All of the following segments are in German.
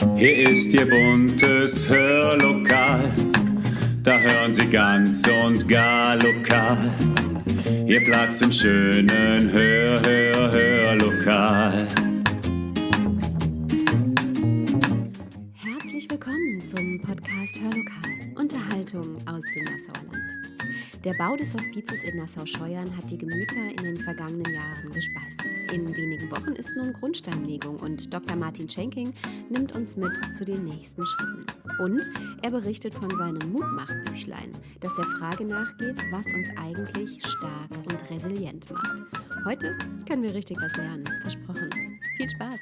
Hier ist Ihr buntes Hörlokal, da hören Sie ganz und gar lokal. Ihr Platz im schönen Hörlokal. Herzlich willkommen zum Podcast Hörlokal, Unterhaltung aus dem Nassauer Land. Der Bau des Hospizes in Nassau-Scheuern hat die Gemüter in den vergangenen Jahren gespalten. In wenigen Wochen ist nun Grundsteinlegung und Dr. Martin Schenking nimmt uns mit zu den nächsten Schritten. Und er berichtet von seinem Mutmachbüchlein, das der Frage nachgeht, was uns eigentlich stark und resilient macht. Heute können wir richtig was lernen, versprochen. Viel Spaß!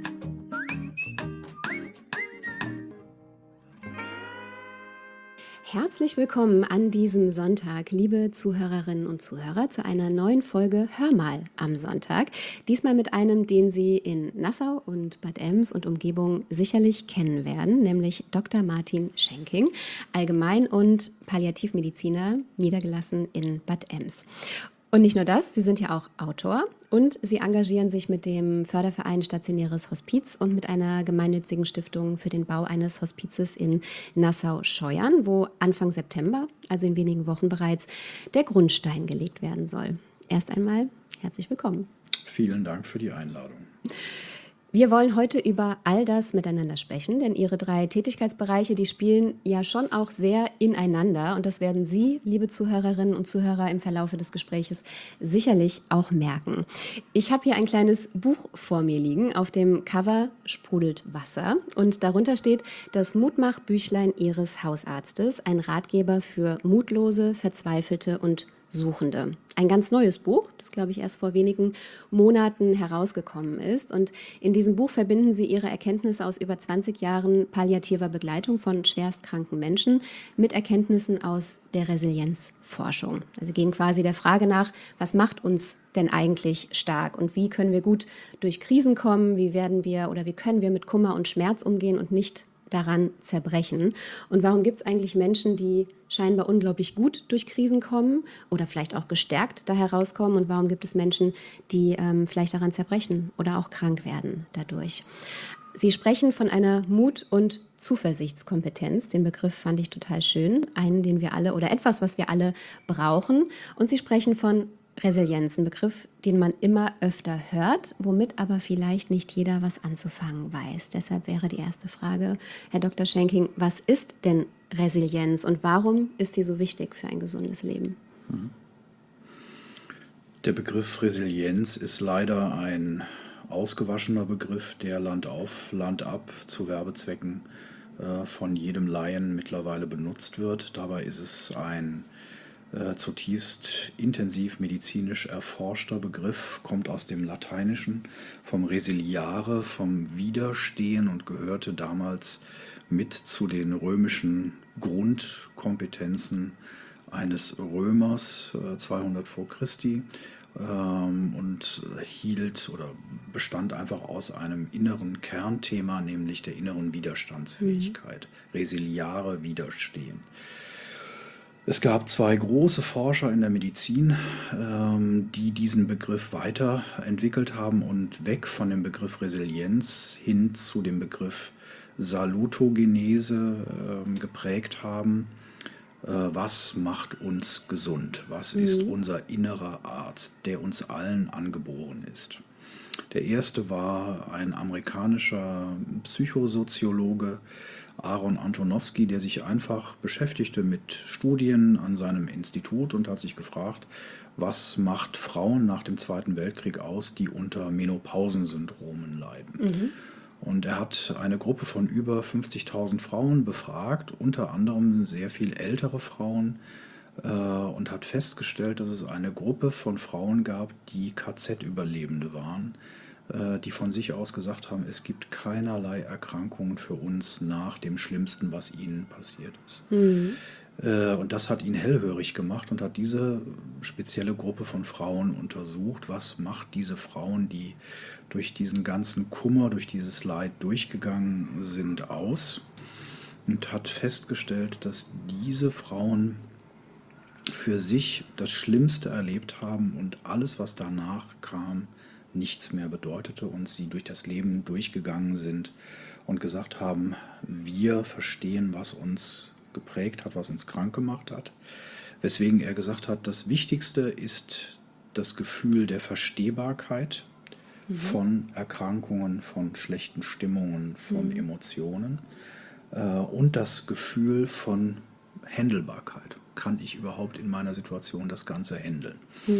Herzlich willkommen an diesem Sonntag, liebe Zuhörerinnen und Zuhörer, zu einer neuen Folge Hör mal am Sonntag. Diesmal mit einem, den Sie in Nassau und Bad Ems und Umgebung sicherlich kennen werden, nämlich Dr. Martin Schenking, Allgemein- und Palliativmediziner, niedergelassen in Bad Ems. Und nicht nur das, Sie sind ja auch Autor und Sie engagieren sich mit dem Förderverein Stationäres Hospiz und mit einer gemeinnützigen Stiftung für den Bau eines Hospizes in Nassau-Scheuern, wo Anfang September, also in wenigen Wochen bereits, der Grundstein gelegt werden soll. Erst einmal herzlich willkommen. Vielen Dank für die Einladung. Wir wollen heute über all das miteinander sprechen, denn Ihre 3 Tätigkeitsbereiche, die spielen ja schon auch sehr ineinander und das werden Sie, liebe Zuhörerinnen und Zuhörer, im Verlaufe des Gespräches sicherlich auch merken. Ich habe hier ein kleines Buch vor mir liegen, auf dem Cover sprudelt Wasser und darunter steht das Mutmachbüchlein Ihres Hausarztes, ein Ratgeber für Mutlose, Verzweifelte und Suchende. Ein ganz neues Buch, das, glaube ich, erst vor wenigen Monaten herausgekommen ist. Und in diesem Buch verbinden Sie Ihre Erkenntnisse aus über 20 Jahren palliativer Begleitung von schwerstkranken Menschen mit Erkenntnissen aus der Resilienzforschung. Also Sie gehen quasi der Frage nach, was macht uns denn eigentlich stark und wie können wir gut durch Krisen kommen, wie können wir mit Kummer und Schmerz umgehen und nicht daran zerbrechen. Und warum gibt es eigentlich Menschen, die scheinbar unglaublich gut durch Krisen kommen oder vielleicht auch gestärkt da herauskommen? Und warum gibt es Menschen, die vielleicht daran zerbrechen oder auch krank werden dadurch? Sie sprechen von einer Mut- und Zuversichtskompetenz. Den Begriff fand ich total schön. Einen, den wir alle oder etwas, was wir alle brauchen. Und Sie sprechen von Resilienz, ein Begriff, den man immer öfter hört, womit aber vielleicht nicht jeder was anzufangen weiß. Deshalb wäre die erste Frage, Herr Dr. Schenking, was ist denn Resilienz und warum ist sie so wichtig für ein gesundes Leben? Der Begriff Resilienz ist leider ein ausgewaschener Begriff, der Land auf, Land ab zu Werbezwecken von jedem Laien mittlerweile benutzt wird. Dabei ist es ein zutiefst intensiv medizinisch erforschter Begriff, kommt aus dem Lateinischen, vom Resiliare, vom Widerstehen und gehörte damals mit zu den römischen Grundkompetenzen eines Römers 200 vor Christi und bestand einfach aus einem inneren Kernthema, nämlich der inneren Widerstandsfähigkeit, Resiliare, Widerstehen. Es gab 2 große Forscher in der Medizin, die diesen Begriff weiterentwickelt haben und weg von dem Begriff Resilienz hin zu dem Begriff Salutogenese geprägt haben. Was macht uns gesund? Was ist unser innerer Arzt, der uns allen angeboren ist? Der erste war ein amerikanischer Psychosoziologe, Aaron Antonowski, der sich einfach beschäftigte mit Studien an seinem Institut und hat sich gefragt, was macht Frauen nach dem Zweiten Weltkrieg aus, die unter Menopausensyndromen leiden. Und er hat eine Gruppe von über 50.000 Frauen befragt, unter anderem sehr viel ältere Frauen, und hat festgestellt, dass es eine Gruppe von Frauen gab, die KZ-Überlebende waren, die von sich aus gesagt haben, es gibt keinerlei Erkrankungen für uns nach dem Schlimmsten, was ihnen passiert ist. Und das hat ihn hellhörig gemacht und hat diese spezielle Gruppe von Frauen untersucht. Was macht diese Frauen, die durch diesen ganzen Kummer, durch dieses Leid durchgegangen sind, aus? Und hat festgestellt, dass diese Frauen für sich das Schlimmste erlebt haben und alles, was danach kam, nichts mehr bedeutete und sie durch das Leben durchgegangen sind und gesagt haben, wir verstehen, was uns geprägt hat, was uns krank gemacht hat. Weswegen er gesagt hat, das Wichtigste ist das Gefühl der Verstehbarkeit von Erkrankungen, von schlechten Stimmungen, von Emotionen und das Gefühl von Händelbarkeit. Kann ich überhaupt in meiner Situation das Ganze handeln?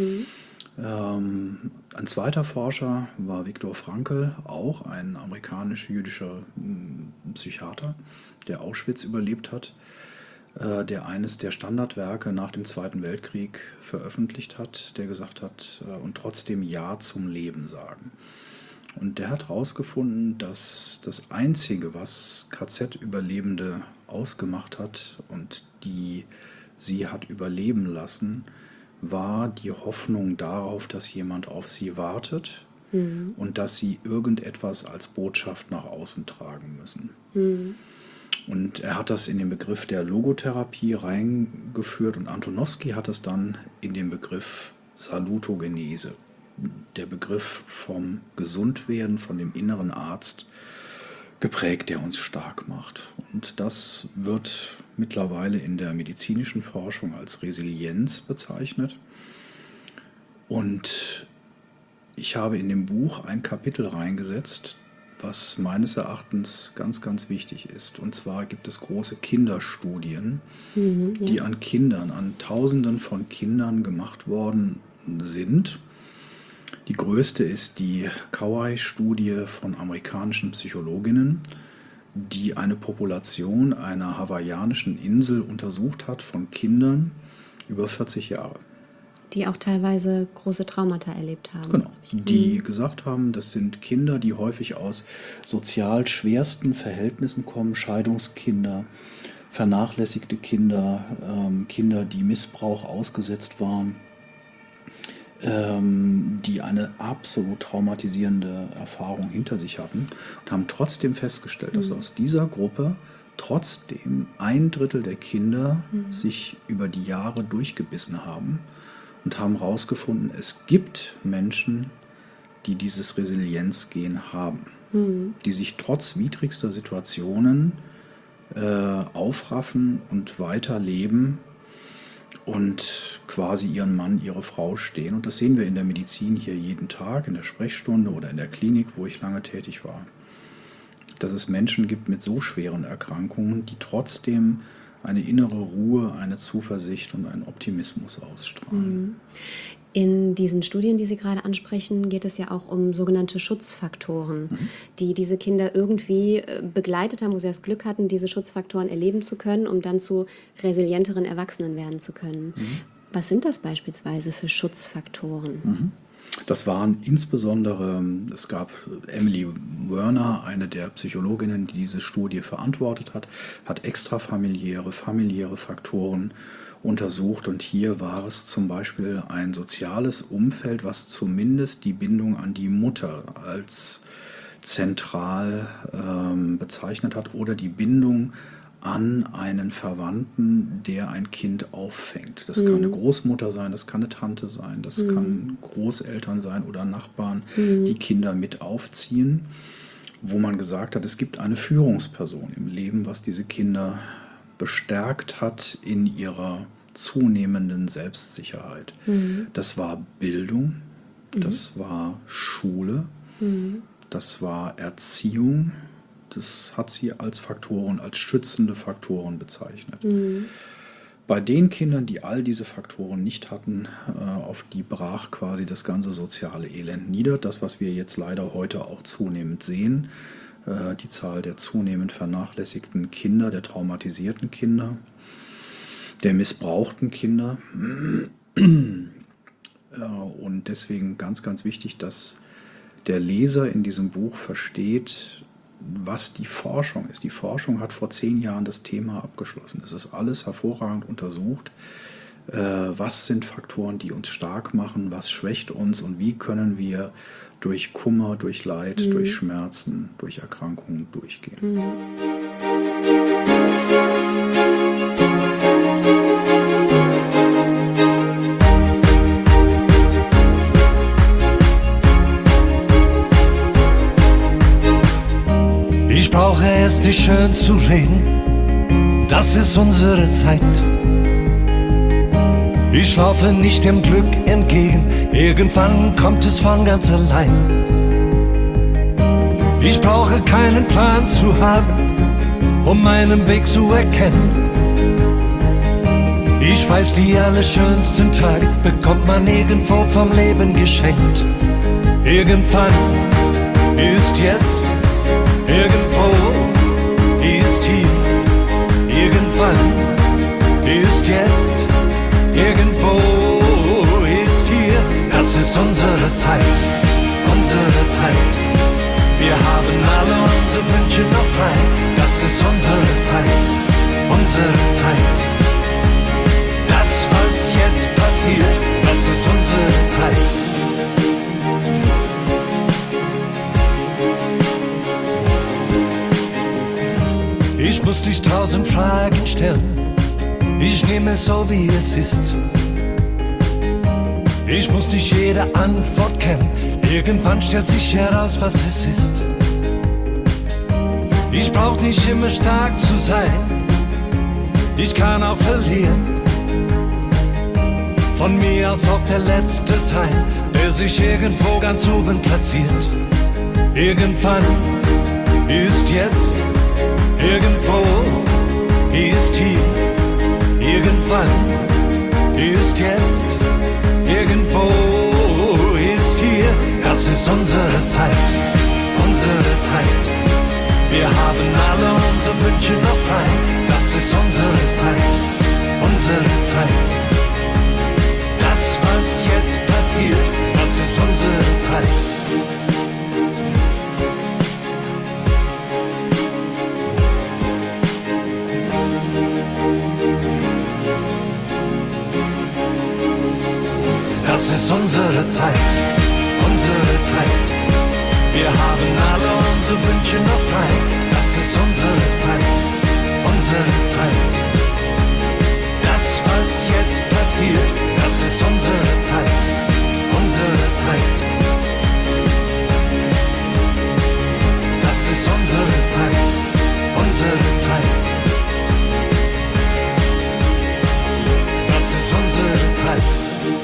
Ein zweiter Forscher war Viktor Frankl, auch ein amerikanisch-jüdischer Psychiater, der Auschwitz überlebt hat, der eines der Standardwerke nach dem Zweiten Weltkrieg veröffentlicht hat, der gesagt hat, und trotzdem Ja zum Leben sagen. Und der hat herausgefunden, dass das Einzige, was KZ-Überlebende ausgemacht hat und die sie hat überleben lassen, war die Hoffnung darauf, dass jemand auf sie wartet und dass sie irgendetwas als Botschaft nach außen tragen müssen. Und er hat das in den Begriff der Logotherapie reingeführt und Antonowsky hat es dann in den Begriff Salutogenese, der Begriff vom Gesundwerden, von dem inneren Arzt geprägt, der uns stark macht. Und das wird mittlerweile in der medizinischen Forschung als Resilienz bezeichnet. Und ich habe in dem Buch ein Kapitel reingesetzt, was meines Erachtens ganz, ganz wichtig ist. Und zwar gibt es große Kinderstudien, die an Kindern, an Tausenden von Kindern gemacht worden sind. Die größte ist die Kauai-Studie von amerikanischen Psychologinnen, die eine Population einer hawaiianischen Insel untersucht hat von Kindern über 40 Jahre. Die auch teilweise große Traumata erlebt haben. Genau, die gesagt haben, das sind Kinder, die häufig aus sozial schwersten Verhältnissen kommen, Scheidungskinder, vernachlässigte Kinder, Kinder, die Missbrauch ausgesetzt waren, die eine absolut traumatisierende Erfahrung hinter sich hatten und haben trotzdem festgestellt, dass aus dieser Gruppe trotzdem 1/3 der Kinder sich über die Jahre durchgebissen haben und haben herausgefunden, es gibt Menschen, die dieses Resilienzgen haben, die sich trotz widrigster Situationen aufraffen und weiterleben und quasi ihren Mann, ihre Frau stehen. Und das sehen wir in der Medizin hier jeden Tag, in der Sprechstunde oder in der Klinik, wo ich lange tätig war. Dass es Menschen gibt mit so schweren Erkrankungen, die trotzdem eine innere Ruhe, eine Zuversicht und einen Optimismus ausstrahlen. In diesen Studien, die Sie gerade ansprechen, geht es ja auch um sogenannte Schutzfaktoren, die diese Kinder irgendwie begleitet haben, wo sie das Glück hatten, diese Schutzfaktoren erleben zu können, um dann zu resilienteren Erwachsenen werden zu können. Was sind das beispielsweise für Schutzfaktoren? Das waren insbesondere, es gab Emily Werner, eine der Psychologinnen, die diese Studie verantwortet hat, hat extrafamiliäre, familiäre Faktoren untersucht und hier war es zum Beispiel ein soziales Umfeld, was zumindest die Bindung an die Mutter als zentral bezeichnet hat oder die Bindung an einen Verwandten, der ein Kind auffängt. Das kann eine Großmutter sein, das kann eine Tante sein, das kann Großeltern sein oder Nachbarn, die Kinder mit aufziehen, wo man gesagt hat, es gibt eine Führungsperson im Leben, was diese Kinder bestärkt hat in ihrer zunehmenden Selbstsicherheit. Das war Bildung, das war Schule, das war Erziehung. Das hat sie als Faktoren, als schützende Faktoren bezeichnet. Bei den Kindern, die all diese Faktoren nicht hatten, auf die brach quasi das ganze soziale Elend nieder. Das, was wir jetzt leider heute auch zunehmend sehen, die Zahl der zunehmend vernachlässigten Kinder, der traumatisierten Kinder, der missbrauchten Kinder. Und deswegen ganz, ganz wichtig, dass der Leser in diesem Buch versteht, was die Forschung ist. Die Forschung hat vor 10 Jahren das Thema abgeschlossen. Es ist alles hervorragend untersucht. Was sind Faktoren, die uns stark machen? Was schwächt uns? Und wie können wir durch Kummer, durch Leid, durch Schmerzen, durch Erkrankungen durchgehen? Ich brauche es nicht schön zu reden, das ist unsere Zeit. Ich laufe nicht dem Glück entgegen, irgendwann kommt es von ganz allein. Ich brauche keinen Plan zu haben, um meinen Weg zu erkennen. Ich weiß, die allerschönsten Tage bekommt man irgendwo vom Leben geschenkt. Irgendwann ist jetzt, irgendwo ist hier. Irgendwann ist jetzt, irgendwo ist hier. Das ist unsere Zeit, unsere Zeit. Wir haben alle unsere Wünsche noch frei. Das ist unsere Zeit, unsere Zeit. Das, was jetzt passiert, das ist unsere Zeit. Ich muss nicht 1000 Fragen stellen, ich nehme es so, wie es ist. Ich muss nicht jede Antwort kennen, irgendwann stellt sich heraus, was es ist. Ich brauch nicht immer stark zu sein, ich kann auch verlieren. Von mir aus auch der Letzte sein, der sich irgendwo ganz oben platziert. Irgendwann ist jetzt, irgendwo ist hier. Irgendwann ist jetzt, irgendwo ist hier. Das ist unsere Zeit, unsere Zeit. Wir haben alle unsere Wünsche noch frei. Das ist unsere Zeit, unsere Zeit. Das, was jetzt passiert, das ist unsere Zeit. Das ist unsere Zeit, unsere Zeit. Wir haben alle unsere Wünsche noch frei. Das ist unsere Zeit, unsere Zeit. Das, was jetzt passiert, das ist unsere Zeit, unsere Zeit. Das ist unsere Zeit, unsere Zeit. Das ist unsere Zeit.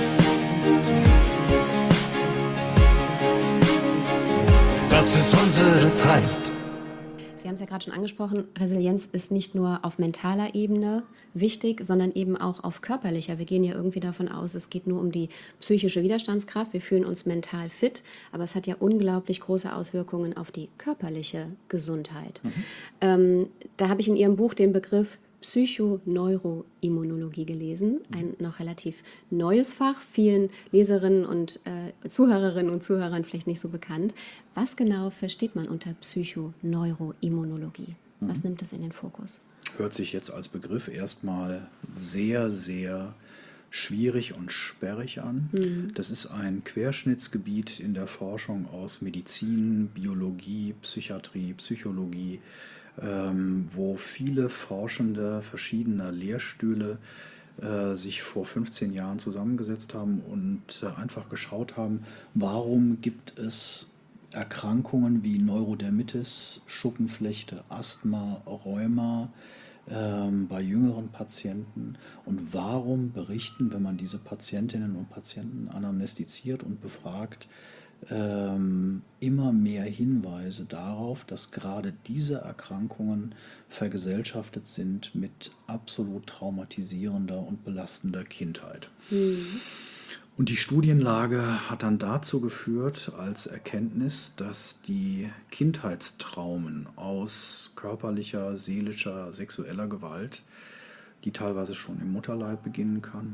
Das ist unsere Zeit. Sie haben es ja gerade schon angesprochen, Resilienz ist nicht nur auf mentaler Ebene wichtig, sondern eben auch auf körperlicher. Wir gehen ja irgendwie davon aus, es geht nur um die psychische Widerstandskraft, wir fühlen uns mental fit, aber es hat ja unglaublich große Auswirkungen auf die körperliche Gesundheit. Da habe ich in Ihrem Buch den Begriff Psychoneuroimmunologie gelesen, ein noch relativ neues Fach, vielen Leserinnen und Zuhörerinnen und Zuhörern vielleicht nicht so bekannt. Was genau versteht man unter Psychoneuroimmunologie? Was nimmt es in den Fokus? Hört sich jetzt als Begriff erstmal sehr, sehr schwierig und sperrig an. Das ist ein Querschnittsgebiet in der Forschung aus Medizin, Biologie, Psychiatrie, Psychologie, wo viele Forschende verschiedener Lehrstühle sich vor 15 Jahren zusammengesetzt haben und einfach geschaut haben, warum gibt es Erkrankungen wie Neurodermitis, Schuppenflechte, Asthma, Rheuma bei jüngeren Patienten und warum berichten, wenn man diese Patientinnen und Patienten anamnestiziert und befragt, immer mehr Hinweise darauf, dass gerade diese Erkrankungen vergesellschaftet sind mit absolut traumatisierender und belastender Kindheit. Und die Studienlage hat dann dazu geführt, als Erkenntnis, dass die Kindheitstraumen aus körperlicher, seelischer, sexueller Gewalt, die teilweise schon im Mutterleib beginnen kann,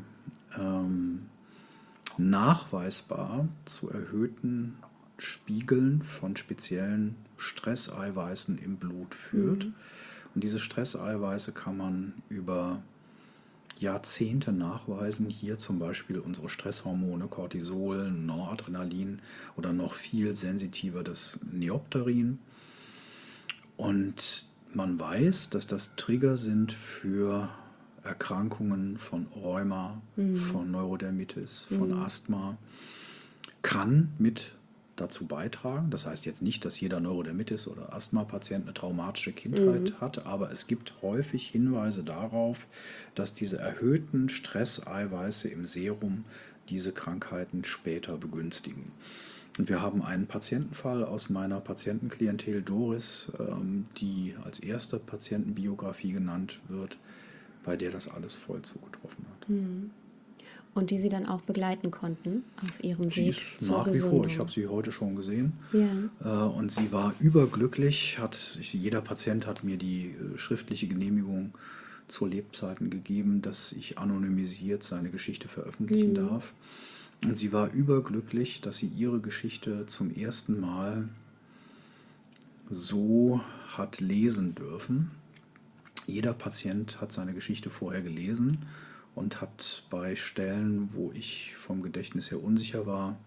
nachweisbar zu erhöhten Spiegeln von speziellen Stresseiweißen im Blut führt. Und diese Stresseiweiße kann man über Jahrzehnte nachweisen. Hier zum Beispiel unsere Stresshormone Cortisol, Noradrenalin oder noch viel sensitiver das Neopterin. Und man weiß, dass das Trigger sind für Erkrankungen von Rheuma, von Neurodermitis, von Asthma, kann mit dazu beitragen. Das heißt jetzt nicht, dass jeder Neurodermitis- oder Asthma-Patient eine traumatische Kindheit hat, aber es gibt häufig Hinweise darauf, dass diese erhöhten Stresseiweiße im Serum diese Krankheiten später begünstigen. Und wir haben einen Patientenfall aus meiner Patientenklientel Doris, die als erste Patientenbiografie genannt wird, bei der das alles voll zugetroffen hat. Und die Sie dann auch begleiten konnten auf Ihrem Sie Weg ist zur nach wie Gesundung. vor, ich habe sie heute schon gesehen, Ja. und sie war überglücklich. Jeder Patient hat mir die schriftliche Genehmigung zu Lebzeiten gegeben, dass ich anonymisiert seine Geschichte veröffentlichen darf. Und sie war überglücklich, dass sie ihre Geschichte zum ersten Mal so hat lesen dürfen. Jeder Patient hat seine Geschichte vorher gelesen und hat bei Stellen, wo ich vom Gedächtnis her unsicher war,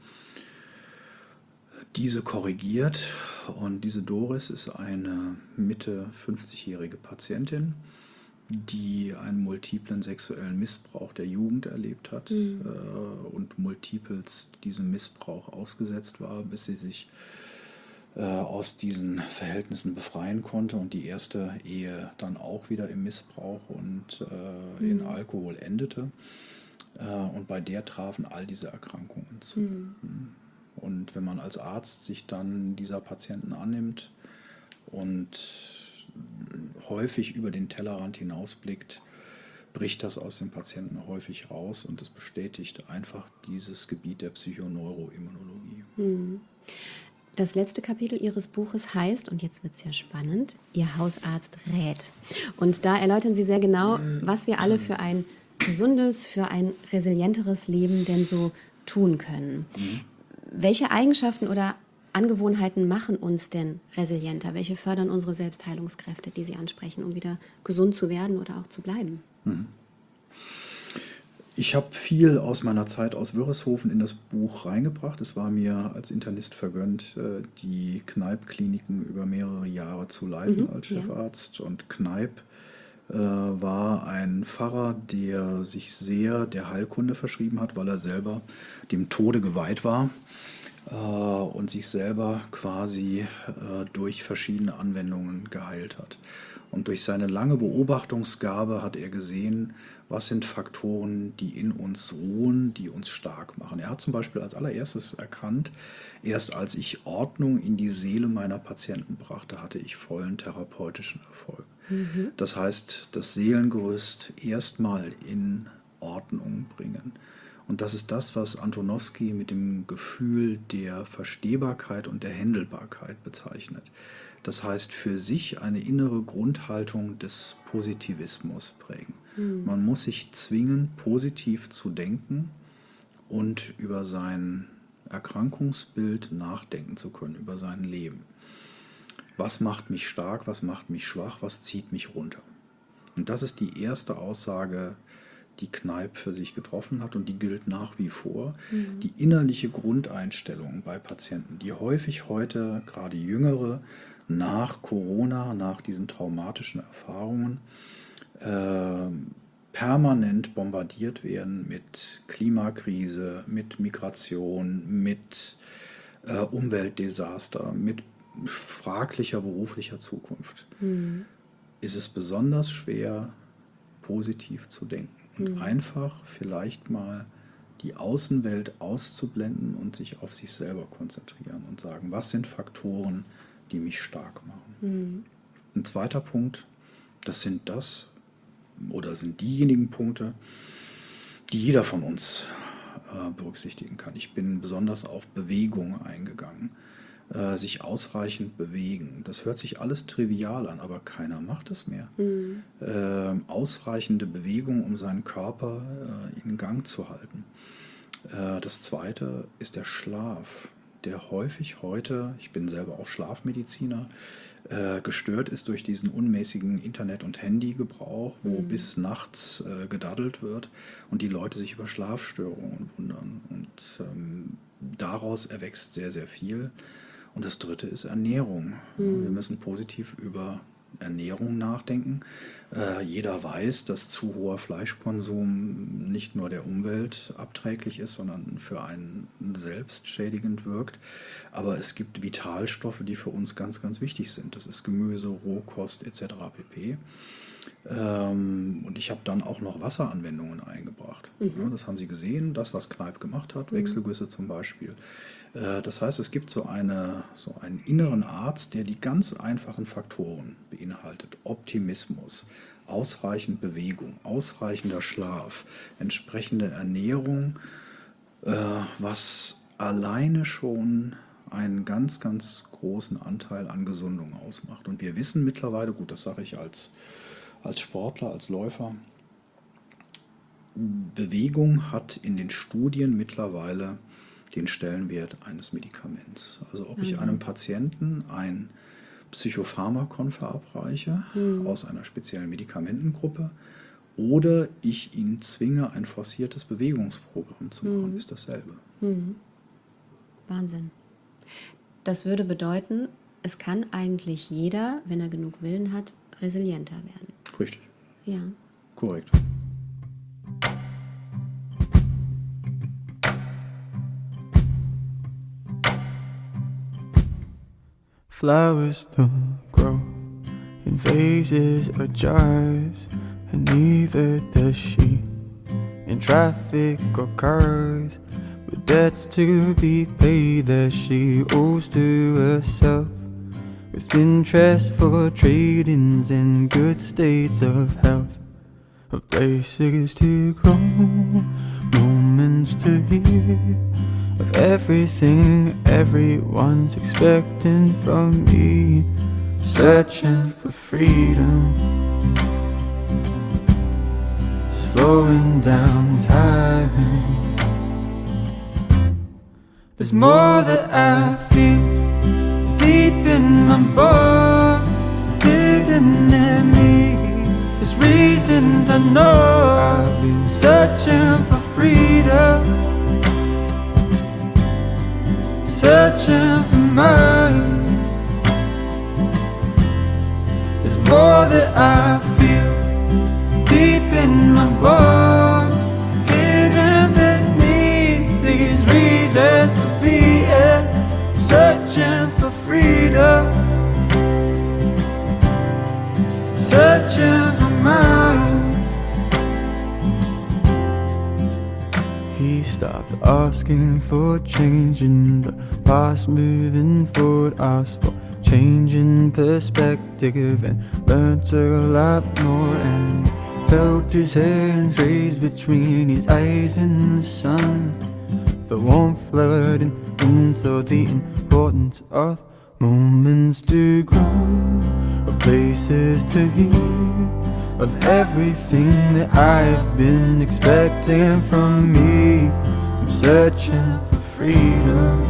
diese korrigiert. Und diese Doris ist eine Mitte 50-jährige Patientin, die einen multiplen sexuellen Missbrauch der Jugend erlebt hat und multiples diesem Missbrauch ausgesetzt war, bis sie sich aus diesen Verhältnissen befreien konnte und die erste Ehe dann auch wieder im Missbrauch und in Alkohol endete. Und bei der trafen all diese Erkrankungen zu. Und wenn man als Arzt sich dann dieser Patienten annimmt und häufig über den Tellerrand hinausblickt, bricht das aus dem Patienten häufig raus und es bestätigt einfach dieses Gebiet der Psychoneuroimmunologie. Das letzte Kapitel Ihres Buches heißt, und jetzt wird es ja spannend, Ihr Hausarzt rät. Und da erläutern Sie sehr genau, was wir alle für ein gesundes, für ein resilienteres Leben denn so tun können. Welche Eigenschaften oder Angewohnheiten machen uns denn resilienter? Welche fördern unsere Selbstheilungskräfte, die Sie ansprechen, um wieder gesund zu werden oder auch zu bleiben? Ich habe viel aus meiner Zeit aus Wörishofen in das Buch reingebracht. Es war mir als Internist vergönnt, die Kneipp-Kliniken über mehrere Jahre zu leiten als Chefarzt. Und Kneipp war ein Pfarrer, der sich sehr der Heilkunde verschrieben hat, weil er selber dem Tode geweiht war. Und sich selber quasi durch verschiedene Anwendungen geheilt hat. Und durch seine lange Beobachtungsgabe hat er gesehen, was sind Faktoren, die in uns ruhen, die uns stark machen. Er hat zum Beispiel als allererstes erkannt, erst als ich Ordnung in die Seele meiner Patienten brachte, hatte ich vollen therapeutischen Erfolg. Das heißt, das Seelengerüst erstmal in Ordnung bringen. Und das ist das, was Antonowsky mit dem Gefühl der Verstehbarkeit und der Händelbarkeit bezeichnet. Das heißt, für sich eine innere Grundhaltung des Positivismus prägen. Man muss sich zwingen, positiv zu denken und über sein Erkrankungsbild nachdenken zu können, über sein Leben. Was macht mich stark, was macht mich schwach, was zieht mich runter? Und das ist die erste Aussage, die Kneipp für sich getroffen hat und die gilt nach wie vor. Die innerliche Grundeinstellung bei Patienten, die häufig heute, gerade Jüngere, nach Corona, nach diesen traumatischen Erfahrungen, permanent bombardiert werden mit Klimakrise, mit Migration, mit Umweltdesaster, mit fraglicher beruflicher Zukunft, ist es besonders schwer, positiv zu denken und einfach vielleicht mal die Außenwelt auszublenden und sich auf sich selber konzentrieren und sagen, was sind Faktoren, die mich stark machen. Ein zweiter Punkt, das sind diejenigen Punkte, die jeder von uns berücksichtigen kann. Ich bin besonders auf Bewegung eingegangen. Sich ausreichend bewegen. Das hört sich alles trivial an, aber keiner macht es mehr. Ausreichende Bewegung, um seinen Körper in Gang zu halten. Das zweite ist der Schlaf, der häufig heute, ich bin selber auch Schlafmediziner, gestört ist durch diesen unmäßigen Internet- und Handygebrauch, wo bis nachts gedaddelt wird und die Leute sich über Schlafstörungen wundern. Und daraus erwächst sehr, sehr viel. Und das dritte ist Ernährung. Wir müssen positiv über Ernährung nachdenken. Jeder weiß, dass zu hoher Fleischkonsum nicht nur der Umwelt abträglich ist, sondern für einen selbst schädigend wirkt. Aber es gibt Vitalstoffe, die für uns ganz, ganz wichtig sind. Das ist Gemüse, Rohkost etc. pp. Und ich habe dann auch noch Wasseranwendungen eingebracht. Ja, das haben Sie gesehen, das, was Kneipp gemacht hat, Wechselgüsse zum Beispiel. Das heißt, es gibt so einen inneren Arzt, der die ganz einfachen Faktoren beinhaltet. Optimismus, ausreichend Bewegung, ausreichender Schlaf, entsprechende Ernährung, was alleine schon einen ganz, ganz großen Anteil an Gesundung ausmacht. Und wir wissen mittlerweile, gut, das sage ich als Sportler, als Läufer, Bewegung hat in den Studien mittlerweile den Stellenwert eines Medikaments. Also ob ich einem Patienten ein Psychopharmakon verabreiche aus einer speziellen Medikamentengruppe oder ich ihn zwinge, ein forciertes Bewegungsprogramm zu machen, ist dasselbe. Wahnsinn. Das würde bedeuten, es kann eigentlich jeder, wenn er genug Willen hat, resilienter werden. Richtig. Ja. Korrekt. Flowers don't grow in vases or jars, and neither does she in traffic or cars, with debts to be paid that she owes to herself, with interest for trade-ins and good states of health, of places to grow, moments to hear, of everything everyone's expecting from me, searching for freedom, slowing down time. There's more that I feel deep in my bones, hidden in me. There's reasons I know I've been searching for freedom, searching for mine. There's more that I feel deep in my bones, hidden beneath these reasons for being, searching for freedom, searching for mine. He stopped asking for change in the past, moving forward, asked for change in perspective, and learned a lot more, and felt his hands raised between his eyes in the sun. The warmth flooding in, so the importance of moments to grow, of places to hear, of everything that I've been expecting from me. I'm searching for freedom,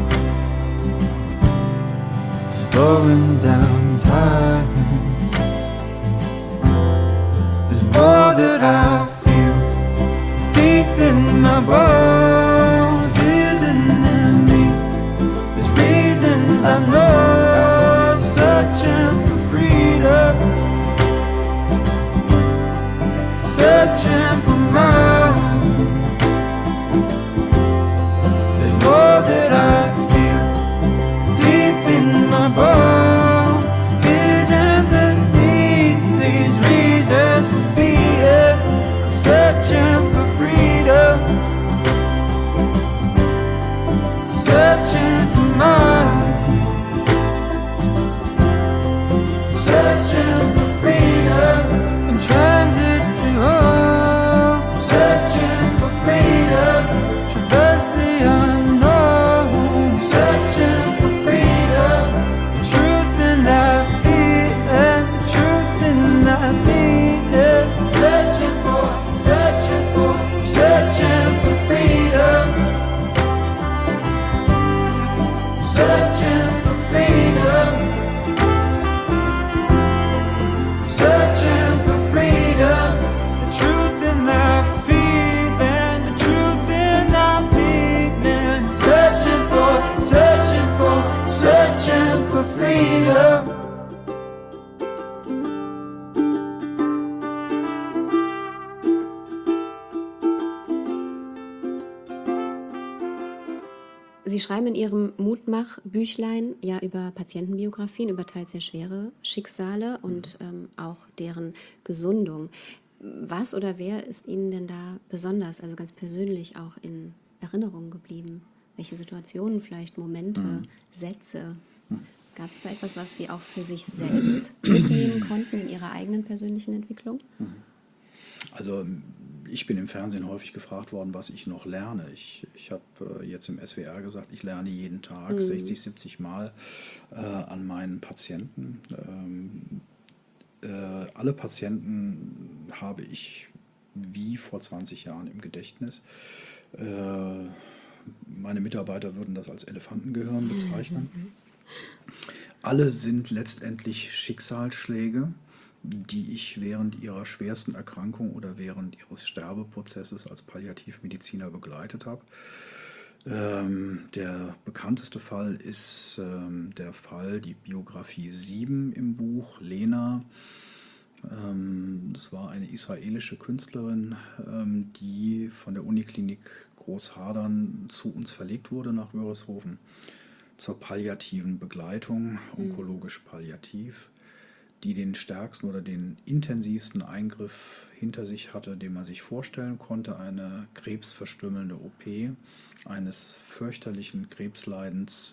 slowing down time. There's more that I feel deep in my bones, hidden in me. There's reasons I know, searching for freedom, searching for mine. There's more that I feel deep in my bones, hidden beneath these reasons for being, searching for freedom, Sie schreiben in Ihrem Mutmach-Büchlein ja über Patientenbiografien, über teils sehr schwere Schicksale und auch deren Gesundung. Was oder wer ist Ihnen denn da besonders, also ganz persönlich auch in Erinnerung geblieben? Welche Situationen, vielleicht Momente, Sätze? Gab es da etwas, was Sie auch für sich selbst mitnehmen konnten in Ihrer eigenen persönlichen Entwicklung? Also ich bin im Fernsehen häufig gefragt worden, was ich noch lerne. Ich habe jetzt im SWR gesagt, ich lerne jeden Tag 60, 70 Mal an meinen Patienten. Alle Patienten habe ich wie vor 20 Jahren im Gedächtnis. Meine Mitarbeiter würden das als Elefantengehirn bezeichnen. Alle sind letztendlich Schicksalsschläge, die ich während ihrer schwersten Erkrankung oder während ihres Sterbeprozesses als Palliativmediziner begleitet habe. Der bekannteste Fall ist der Fall, die Biografie 7 im Buch, Lena. Das war eine israelische Künstlerin, die von der Uniklinik Großhadern zu uns verlegt wurde nach Wörishofen zur palliativen Begleitung, onkologisch palliativ, die den stärksten oder den intensivsten Eingriff hinter sich hatte, den man sich vorstellen konnte, eine krebsverstümmelnde OP eines fürchterlichen Krebsleidens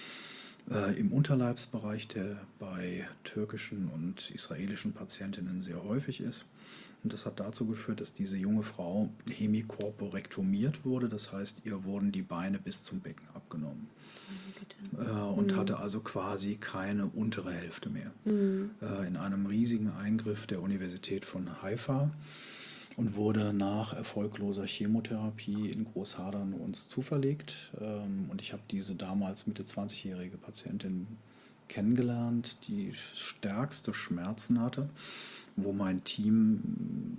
im Unterleibsbereich, der bei türkischen und israelischen Patientinnen sehr häufig ist. Und das hat dazu geführt, dass diese junge Frau hemikorporektomiert wurde, das heißt, ihr wurden die Beine bis zum Becken abgenommen. Und hatte also quasi keine untere Hälfte mehr. In einem riesigen Eingriff der Universität von Haifa und wurde nach erfolgloser Chemotherapie in Großhadern uns zuverlegt. Und ich habe diese damals Mitte 20-jährige Patientin kennengelernt, die stärkste Schmerzen hatte, wo mein Team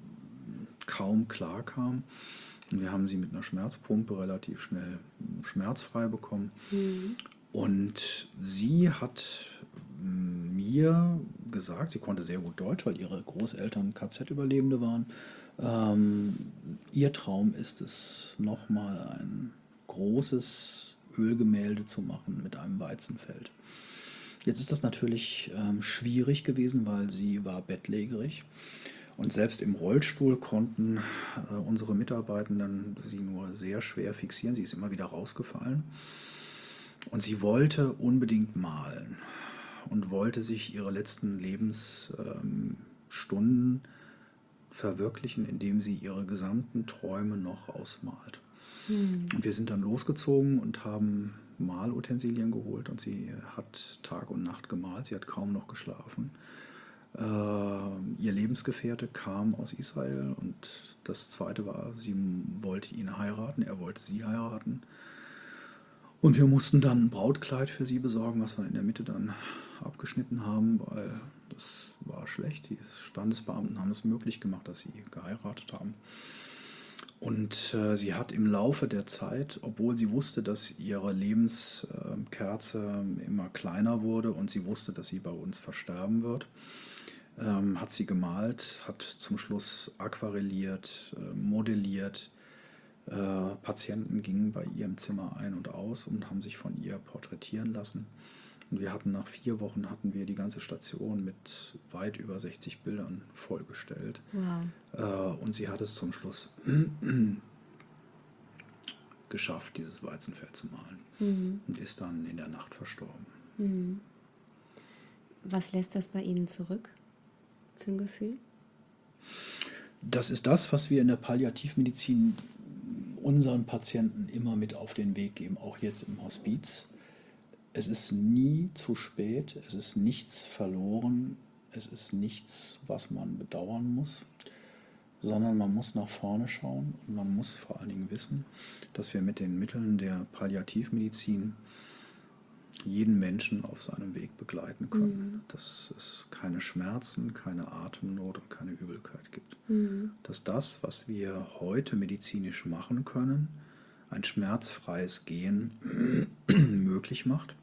kaum klar kam. Und wir haben sie mit einer Schmerzpumpe relativ schnell schmerzfrei bekommen. Und sie hat mir gesagt, sie konnte sehr gut Deutsch, weil ihre Großeltern KZ-Überlebende waren. Ihr Traum ist es, nochmal ein großes Ölgemälde zu machen mit einem Weizenfeld. Jetzt ist das natürlich schwierig gewesen, weil sie war bettlägerig. Und selbst im Rollstuhl konnten unsere Mitarbeitenden sie nur sehr schwer fixieren. Sie ist immer wieder rausgefallen. Und sie wollte unbedingt malen und wollte sich ihre letzten Lebensstunden verwirklichen, indem sie ihre gesamten Träume noch ausmalt. Und wir sind dann losgezogen und haben Malutensilien geholt und sie hat Tag und Nacht gemalt. Sie hat kaum noch geschlafen. Ihr Lebensgefährte kam aus Israel und das Zweite war, sie wollte ihn heiraten, er wollte sie heiraten. Und wir mussten dann ein Brautkleid für sie besorgen, was wir in der Mitte dann abgeschnitten haben, weil das war schlecht. Die Standesbeamten haben es möglich gemacht, dass sie geheiratet haben. Und sie hat im Laufe der Zeit, obwohl sie wusste, dass ihre Lebenskerze immer kleiner wurde und sie wusste, dass sie bei uns versterben wird, hat sie gemalt, hat zum Schluss aquarelliert, modelliert. Patienten gingen bei ihr im Zimmer ein und aus und haben sich von ihr porträtieren lassen. Und wir hatten nach 4 Wochen hatten wir die ganze Station mit weit über 60 Bildern vollgestellt. Wow. Und sie hat es zum Schluss geschafft, dieses Weizenfeld zu malen. Und ist dann in der Nacht verstorben. Was lässt das bei Ihnen zurück für ein Gefühl? Das ist das, was wir in der Palliativmedizin unseren Patienten immer mit auf den Weg geben, auch jetzt im Hospiz. Es ist nie zu spät, es ist nichts verloren, es ist nichts, was man bedauern muss, sondern man muss nach vorne schauen und man muss vor allen Dingen wissen, dass wir mit den Mitteln der Palliativmedizin jeden Menschen auf seinem Weg begleiten können, dass es keine Schmerzen, keine Atemnot und keine Übelkeit gibt. Dass das, was wir heute medizinisch machen können, ein schmerzfreies Gehen möglich macht.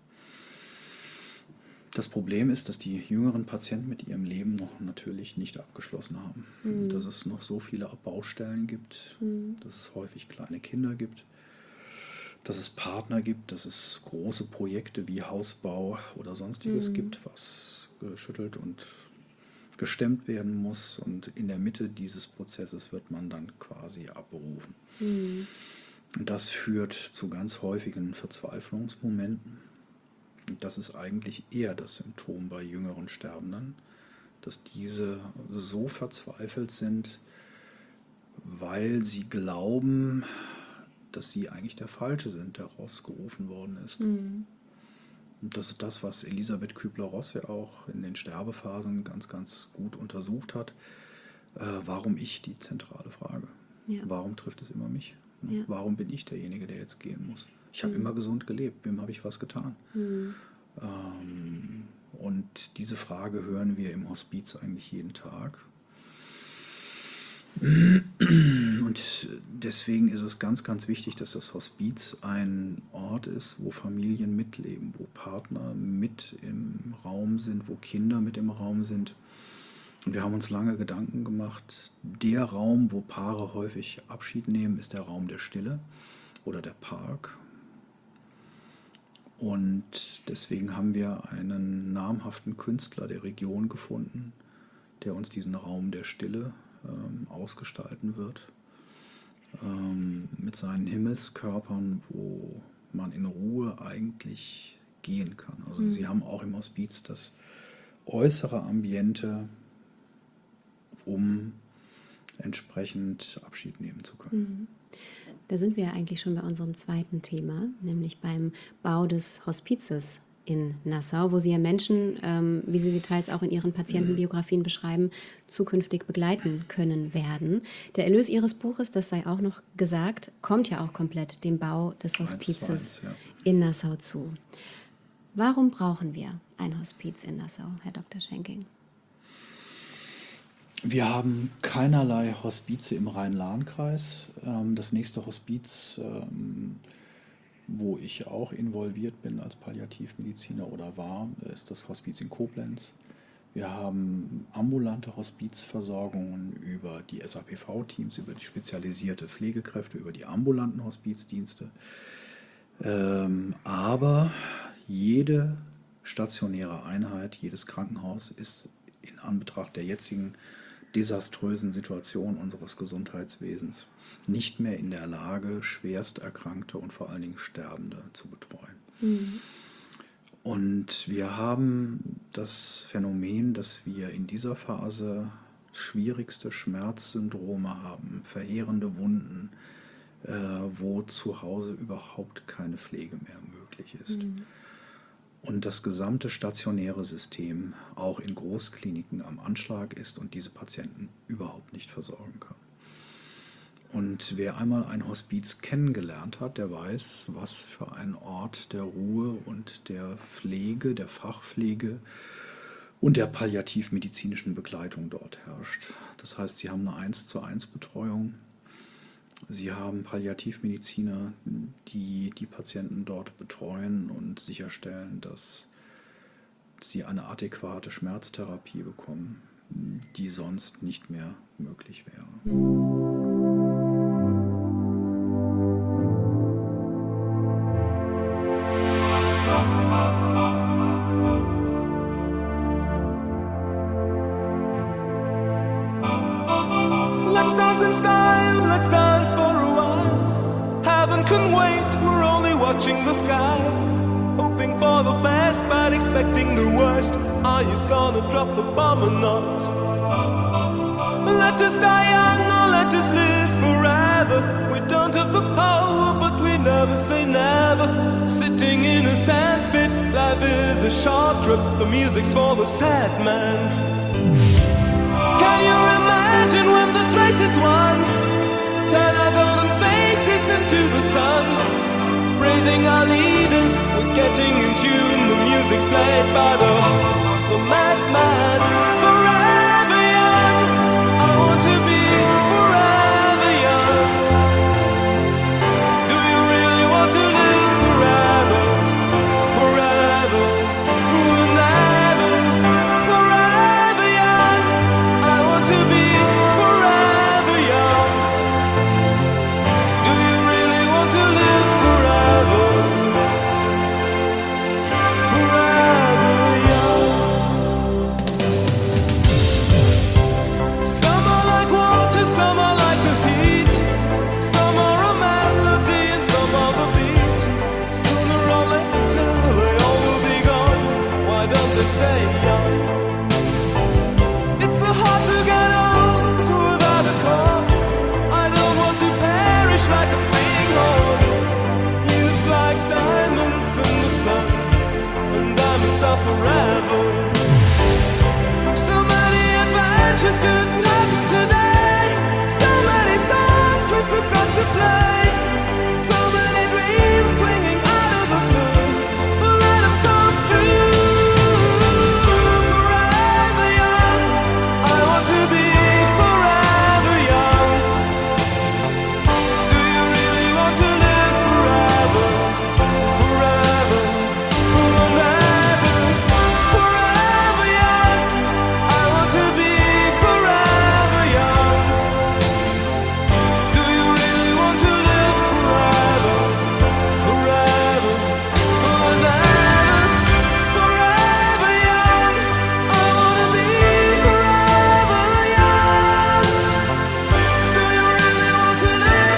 Das Problem ist, dass die jüngeren Patienten mit ihrem Leben noch natürlich nicht abgeschlossen haben. Dass es noch so viele Baustellen gibt, dass es häufig kleine Kinder gibt, dass es Partner gibt, dass es große Projekte wie Hausbau oder sonstiges gibt, was geschüttelt und gestemmt werden muss. Und in der Mitte dieses Prozesses wird man dann quasi abberufen. Und das führt zu ganz häufigen Verzweiflungsmomenten. Und das ist eigentlich eher das Symptom bei jüngeren Sterbenden, dass diese so verzweifelt sind, weil sie glauben, dass sie eigentlich der Falsche sind, der rausgerufen worden ist. Und das ist das, was Elisabeth Kübler-Ross ja auch in den Sterbephasen ganz, ganz gut untersucht hat. Warum ich, die zentrale Frage. Ja. Warum trifft es immer mich? Ja. Warum bin ich derjenige, der jetzt gehen muss? Ich habe immer gesund gelebt. Wem habe ich was getan? Und diese Frage hören wir im Hospiz eigentlich jeden Tag. Und deswegen ist es ganz, ganz wichtig, dass das Hospiz ein Ort ist, wo Familien mitleben, wo Partner mit im Raum sind, wo Kinder mit im Raum sind. Und wir haben uns lange Gedanken gemacht, der Raum, wo Paare häufig Abschied nehmen, ist der Raum der Stille oder der Park. Und deswegen haben wir einen namhaften Künstler der Region gefunden, der uns diesen Raum der Stille ausgestalten wird, mit seinen Himmelskörpern, wo man in Ruhe eigentlich gehen kann. Also sie haben auch im Hospiz das äußere Ambiente, um entsprechend Abschied nehmen zu können. Da sind wir ja eigentlich schon bei unserem zweiten Thema, nämlich beim Bau des Hospizes in Nassau, wo Sie ja Menschen, wie Sie teils auch in Ihren Patientenbiografien beschreiben, zukünftig begleiten können werden. Der Erlös Ihres Buches, das sei auch noch gesagt, kommt ja auch komplett dem Bau des Hospizes in Nassau zu. Warum brauchen wir ein Hospiz in Nassau, Herr Dr. Schenking? Wir haben keinerlei Hospize im Rhein-Lahn-Kreis. Das nächste Hospiz, wo ich auch involviert bin als Palliativmediziner oder war, ist das Hospiz in Koblenz. Wir haben ambulante Hospizversorgungen über die SAPV-Teams, über die spezialisierte Pflegekräfte, über die ambulanten Hospizdienste. Aber jede stationäre Einheit, jedes Krankenhaus ist in Anbetracht der jetzigen desaströsen Situation unseres Gesundheitswesens nicht mehr in der Lage, schwerst Erkrankte und vor allen Dingen Sterbende zu betreuen. Und wir haben das Phänomen, dass wir in dieser Phase schwierigste Schmerzsyndrome haben, verheerende Wunden, wo zu Hause überhaupt keine Pflege mehr möglich ist. Und das gesamte stationäre System auch in Großkliniken am Anschlag ist und diese Patienten überhaupt nicht versorgen kann. Und wer einmal ein Hospiz kennengelernt hat, der weiß, was für ein Ort der Ruhe und der Pflege, der Fachpflege und der palliativmedizinischen Begleitung dort herrscht. Das heißt, sie haben eine 1:1 Betreuung. Sie haben Palliativmediziner, die die Patienten dort betreuen und sicherstellen, dass sie eine adäquate Schmerztherapie bekommen, die sonst nicht mehr möglich wäre. Let's dance in style, let's dance for a while. Heaven can wait, we're only watching the skies. Hoping for the best, but expecting the worst. Are you gonna drop the bomb or not? Let us die young or let us live forever. We don't have the power, but we never say never. Sitting in a sandpit, life is a short trip. The music's for the sad man. Can you imagine when this race is won? Turn our golden faces into the sun. Praising our leaders, we're getting in tune. The music's played by the madman. Forever young, I want to be forever young. Do you really want to live forever? Forever, never. Forever young, I want to be forever young. Do you really want to live forever? young. It's so hard to get old without a cause. I don't want to perish like a fleeting horse. Youth like diamonds in the sun, and diamonds are forever. So many adventures couldn't happen today. So many songs we forgot to play. So many dreams swinging out of the blue. Let them come true. Forever young, I want to be forever young. Do you really want to live forever? Forever, forever, forever young. I want to be forever young. Do you really want to live forever? Forever, forever, forever young. I want to be forever young. Do you really want to live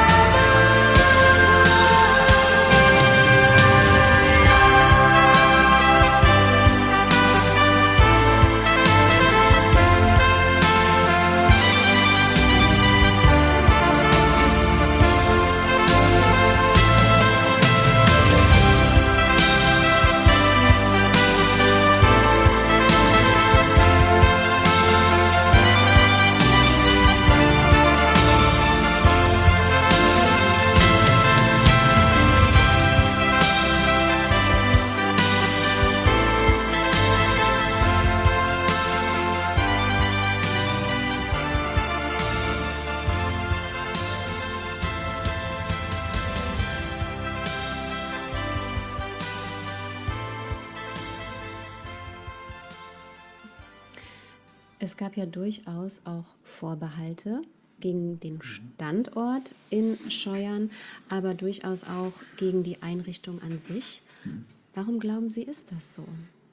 Es gab ja durchaus auch Vorbehalte gegen den Standort in Scheuern, aber durchaus auch gegen die Einrichtung an sich. Warum glauben Sie, ist das so?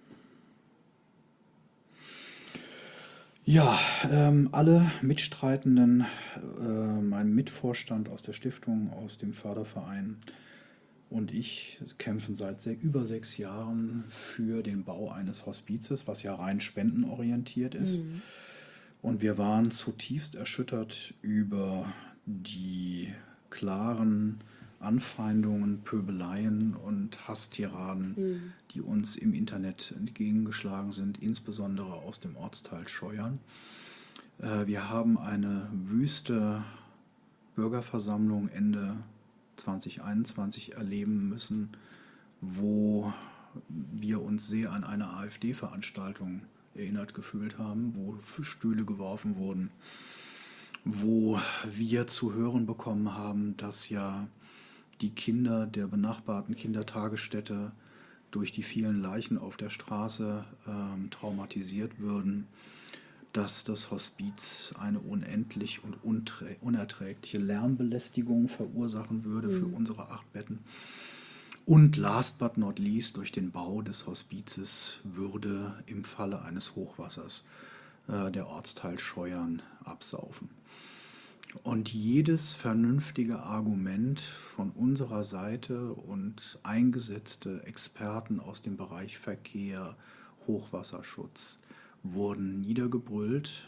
Ja, alle Mitstreitenden, mein Mitvorstand aus der Stiftung, aus dem Förderverein und ich kämpfen seit über 6 Jahren für den Bau eines Hospizes, was ja rein spendenorientiert ist. Und wir waren zutiefst erschüttert über die klaren Anfeindungen, Pöbeleien und Hasstiraden, die uns im Internet entgegengeschlagen sind, insbesondere aus dem Ortsteil Scheuern. Wir haben eine wüste Bürgerversammlung Ende 2021 erleben müssen, wo wir uns sehr an eine AfD-Veranstaltung erinnert gefühlt haben, wo Stühle geworfen wurden, wo wir zu hören bekommen haben, dass ja die Kinder der benachbarten Kindertagesstätte durch die vielen Leichen auf der Straße traumatisiert würden, dass das Hospiz eine unendlich und unerträgliche Lärmbelästigung verursachen würde für unsere 8 Betten. Und last but not least, durch den Bau des Hospizes würde im Falle eines Hochwassers der Ortsteil Scheuern absaufen. Und jedes vernünftige Argument von unserer Seite und eingesetzte Experten aus dem Bereich Verkehr, Hochwasserschutz wurden niedergebrüllt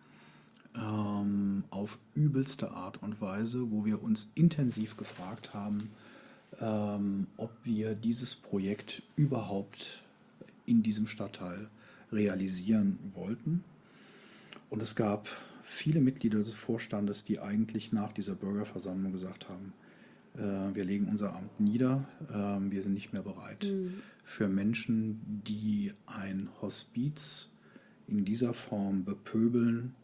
auf übelste Art und Weise, wo wir uns intensiv gefragt haben, ob wir dieses Projekt überhaupt in diesem Stadtteil realisieren wollten. Und es gab viele Mitglieder des Vorstandes, die eigentlich nach dieser Bürgerversammlung gesagt haben, wir legen unser Amt nieder, wir sind nicht mehr bereit für Menschen, die ein Hospiz in dieser Form bepöbeln,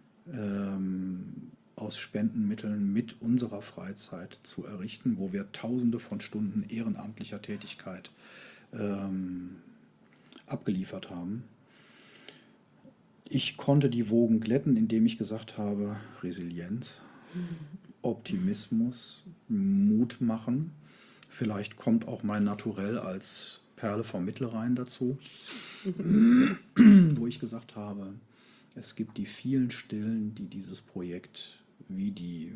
aus Spendenmitteln mit unserer Freizeit zu errichten, wo wir Tausende von Stunden ehrenamtlicher Tätigkeit abgeliefert haben. Ich konnte die Wogen glätten, indem ich gesagt habe, Resilienz, Optimismus, Mut machen. Vielleicht kommt auch mein Naturell als Perle vom Mittelrhein dazu, wo ich gesagt habe, es gibt die vielen Stillen, die dieses Projekt, wie die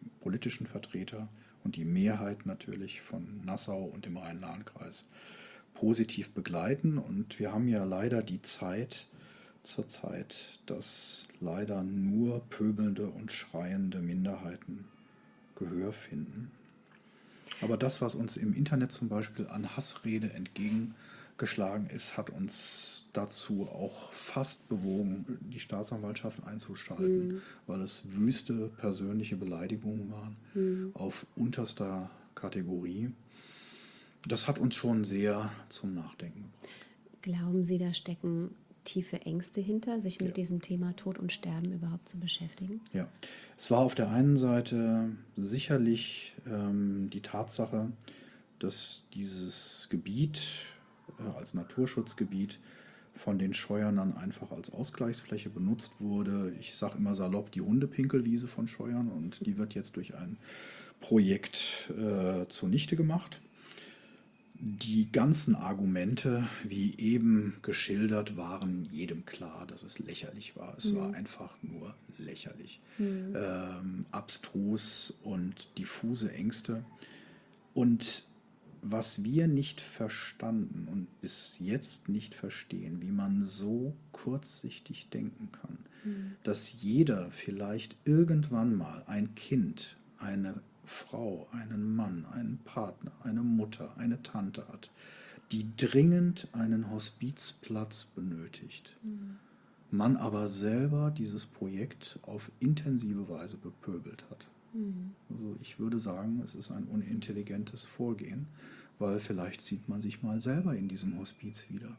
politischen Vertreter und die Mehrheit natürlich von Nassau und dem Rhein-Lahn-Kreis positiv begleiten. Und wir haben ja leider die Zeit zurzeit, dass leider nur pöbelnde und schreiende Minderheiten Gehör finden. Aber das, was uns im Internet zum Beispiel an Hassrede entgegengeschlagen ist, hat uns dazu auch fast bewogen, die Staatsanwaltschaft einzuschalten, weil es wüste persönliche Beleidigungen waren auf unterster Kategorie. Das hat uns schon sehr zum Nachdenken gebracht. Glauben Sie, da stecken tiefe Ängste hinter, sich mit Ja. diesem Thema Tod und Sterben überhaupt zu beschäftigen? Ja, es war auf der einen Seite sicherlich die Tatsache, dass dieses Gebiet als Naturschutzgebiet von den Scheuernern einfach als Ausgleichsfläche benutzt wurde. Ich sage immer salopp die Hundepinkelwiese von Scheuern, und die wird jetzt durch ein Projekt zunichte gemacht. Die ganzen Argumente, wie eben geschildert, waren jedem klar, dass es lächerlich war. Es war einfach nur lächerlich. Abstrus und diffuse Ängste. Und was wir nicht verstanden und bis jetzt nicht verstehen, wie man so kurzsichtig denken kann, dass jeder vielleicht irgendwann mal ein Kind, eine Frau, einen Mann, einen Partner, eine Mutter, eine Tante hat, die dringend einen Hospizplatz benötigt. Man aber selber dieses Projekt auf intensive Weise bepöbelt hat. Also ich würde sagen, es ist ein unintelligentes Vorgehen, weil vielleicht sieht man sich mal selber in diesem Hospiz wieder.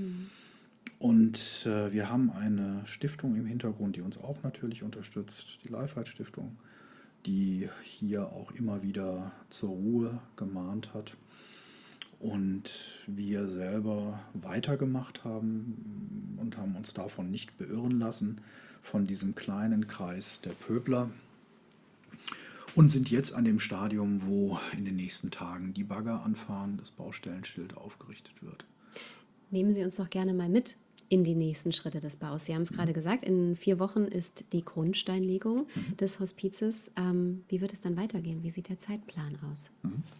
Und wir haben eine Stiftung im Hintergrund, die uns auch natürlich unterstützt, die Leifheit-Stiftung, die hier auch immer wieder zur Ruhe gemahnt hat und wir selber weitergemacht haben und haben uns davon nicht beirren lassen, von diesem kleinen Kreis der Pöbler, und sind jetzt an dem Stadium, wo in den nächsten Tagen die Bagger anfahren, das Baustellenschild aufgerichtet wird. Nehmen Sie uns doch gerne mal mit in die nächsten Schritte des Baus. Sie haben es gerade gesagt, in 4 Wochen ist die Grundsteinlegung des Hospizes. Wie wird es dann weitergehen? Wie sieht der Zeitplan aus?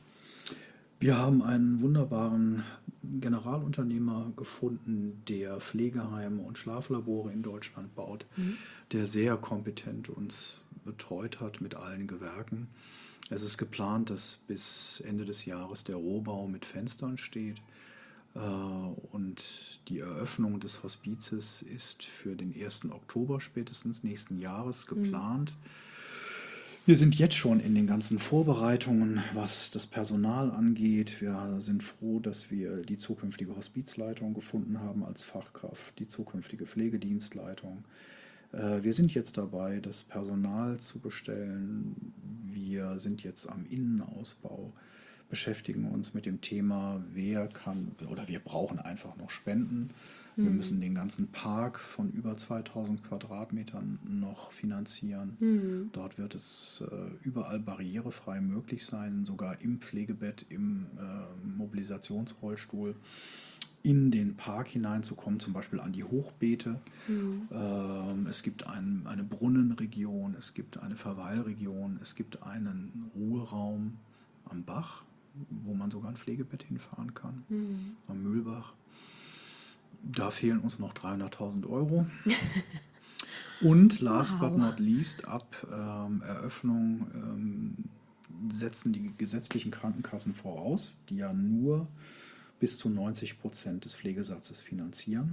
Wir haben einen wunderbaren Generalunternehmer gefunden, der Pflegeheime und Schlaflabore in Deutschland baut, der sehr kompetent uns betreut hat mit allen Gewerken. Es ist geplant, dass bis Ende des Jahres der Rohbau mit Fenstern steht. Und die Eröffnung des Hospizes ist für den 1. Oktober spätestens nächsten Jahres geplant. Wir sind jetzt schon in den ganzen Vorbereitungen, was das Personal angeht. Wir sind froh, dass wir die zukünftige Hospizleitung gefunden haben als Fachkraft, die zukünftige Pflegedienstleitung. Wir sind jetzt dabei, das Personal zu bestellen. Wir sind jetzt am Innenausbau, beschäftigen uns mit dem Thema, wer kann oder wir brauchen einfach noch Spenden. Wir müssen den ganzen Park von über 2000 Quadratmetern noch finanzieren. Dort wird es überall barrierefrei möglich sein, sogar im Pflegebett, im Mobilisationsrollstuhl in den Park hineinzukommen, zum Beispiel an die Hochbeete. Es gibt eine Brunnenregion, es gibt eine Verweilregion, es gibt einen Ruheraum am Bach, wo man sogar ein Pflegebett hinfahren kann, am Mühlbach. Da fehlen uns noch 300.000 Euro. Und last but not least, ab Eröffnung setzen die gesetzlichen Krankenkassen voraus, die ja nur bis zu 90% des Pflegesatzes finanzieren.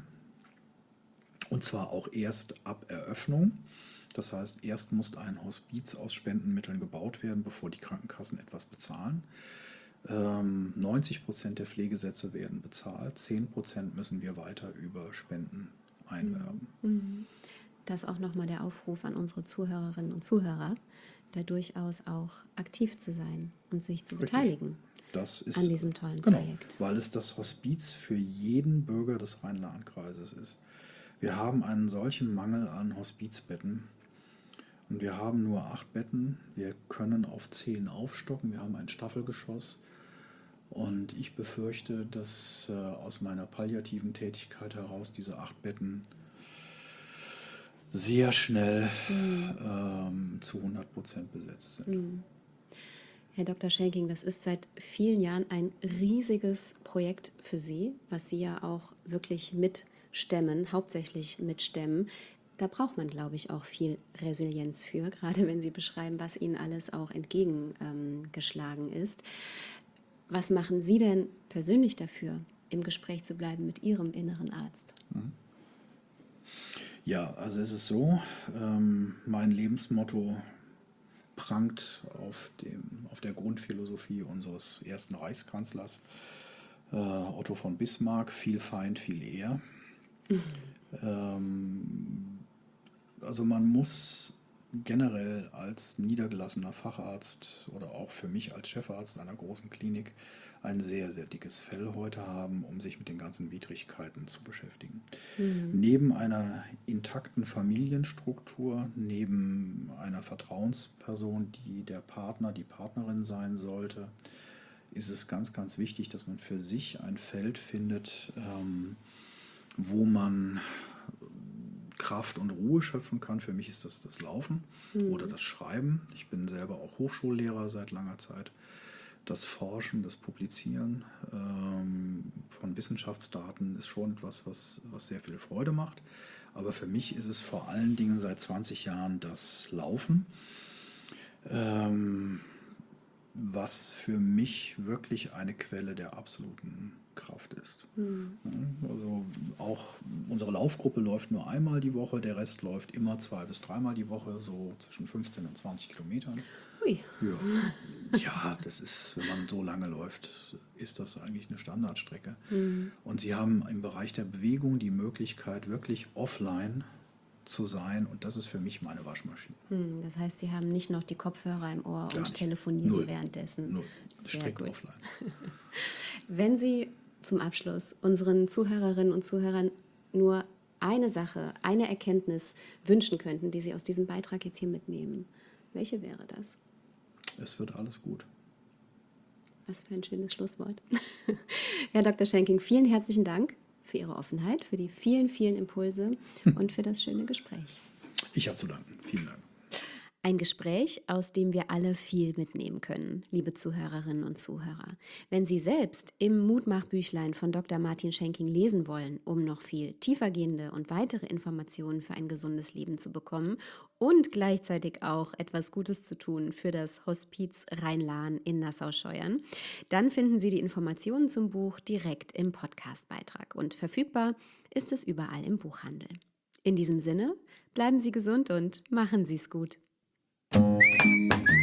Und zwar auch erst ab Eröffnung. Das heißt, erst muss ein Hospiz aus Spendenmitteln gebaut werden, bevor die Krankenkassen etwas bezahlen. 90% der Pflegesätze werden bezahlt, 10% müssen wir weiter über Spenden einwerben. Das auch nochmal der Aufruf an unsere Zuhörerinnen und Zuhörer, da durchaus auch aktiv zu sein und sich zu beteiligen Das ist, an diesem tollen genau, Projekt. weil es das Hospiz für jeden Bürger des Rhein-Lahn-Kreises ist. Wir haben einen solchen Mangel an Hospizbetten und wir haben nur 8 Betten. Wir können auf 10 aufstocken. Wir haben ein Staffelgeschoss. Und ich befürchte, dass aus meiner palliativen Tätigkeit heraus diese 8 Betten sehr schnell zu 100% besetzt sind. Herr Dr. Schenking, das ist seit vielen Jahren ein riesiges Projekt für Sie, was Sie ja auch wirklich mitstemmen, hauptsächlich mitstemmen. Da braucht man, glaube ich, auch viel Resilienz für, gerade wenn Sie beschreiben, was Ihnen alles auch entgegengeschlagen ist. Was machen Sie denn persönlich dafür, im Gespräch zu bleiben mit Ihrem inneren Arzt? Ja, also es ist so, mein Lebensmotto prangt auf der Grundphilosophie unseres ersten Reichskanzlers Otto von Bismarck, viel Feind, viel Ehr. Also man muss generell als niedergelassener Facharzt oder auch für mich als Chefarzt einer großen Klinik ein sehr, sehr dickes Fell heute haben, um sich mit den ganzen Widrigkeiten zu beschäftigen. Neben einer intakten Familienstruktur, neben einer Vertrauensperson, die der Partner, die Partnerin sein sollte, ist es ganz, ganz wichtig, dass man für sich ein Feld findet, wo man Kraft und Ruhe schöpfen kann. Für mich ist das Laufen oder das Schreiben. Ich bin selber auch Hochschullehrer seit langer Zeit. Das Forschen, das Publizieren von Wissenschaftsdaten ist schon etwas, was sehr viel Freude macht. Aber für mich ist es vor allen Dingen seit 20 Jahren das Laufen, was für mich wirklich eine Quelle der absoluten Kraft ist. Also auch unsere Laufgruppe läuft nur einmal die Woche, der Rest läuft immer 2- bis 3-mal die Woche, so zwischen 15 und 20 Kilometern. Ui. Ja, das ist, wenn man so lange läuft, ist das eigentlich eine Standardstrecke. Und sie haben im Bereich der Bewegung die Möglichkeit, wirklich offline zu sein, und das ist für mich meine Waschmaschine. Das heißt, Sie haben nicht noch die Kopfhörer im Ohr und nicht. telefonieren Null. währenddessen. Null. Sehr Strikt gut. offline. Wenn Sie zum Abschluss unseren Zuhörerinnen und Zuhörern nur eine Sache, eine Erkenntnis wünschen könnten, die Sie aus diesem Beitrag jetzt hier mitnehmen, welche wäre das? Es wird alles gut. Was für ein schönes Schlusswort. Herr Dr. Schenking, vielen herzlichen Dank für Ihre Offenheit, für die vielen, vielen Impulse und für das schöne Gespräch. Ich habe zu danken. Vielen Dank. Ein Gespräch, aus dem wir alle viel mitnehmen können, liebe Zuhörerinnen und Zuhörer. Wenn Sie selbst im Mutmachbüchlein von Dr. Martin Schenking lesen wollen, um noch viel tiefergehende und weitere Informationen für ein gesundes Leben zu bekommen und gleichzeitig auch etwas Gutes zu tun für das Hospiz Rhein-Lahn in Nassau-Scheuern, dann finden Sie die Informationen zum Buch direkt im Podcastbeitrag und verfügbar ist es überall im Buchhandel. In diesem Sinne, bleiben Sie gesund und machen Sie es gut.